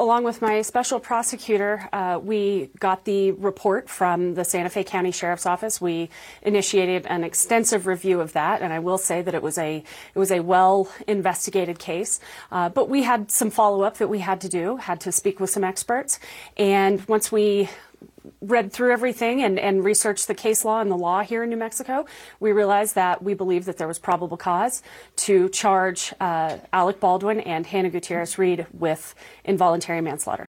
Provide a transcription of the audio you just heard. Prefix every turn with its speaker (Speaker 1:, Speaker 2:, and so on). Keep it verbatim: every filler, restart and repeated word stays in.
Speaker 1: along with my special prosecutor, uh, we got the report from the Santa Fe County Sheriff's Office. We initiated an extensive review of that, and I will say that it was a it was a well investigated case. Uh, but we had some follow up that we had to do, had to speak with some experts, and once we read through everything and, and researched the case law and the law here in New Mexico, we realized that we believed that there was probable cause to charge uh, Alec Baldwin and Hannah Gutierrez Reed with involuntary manslaughter.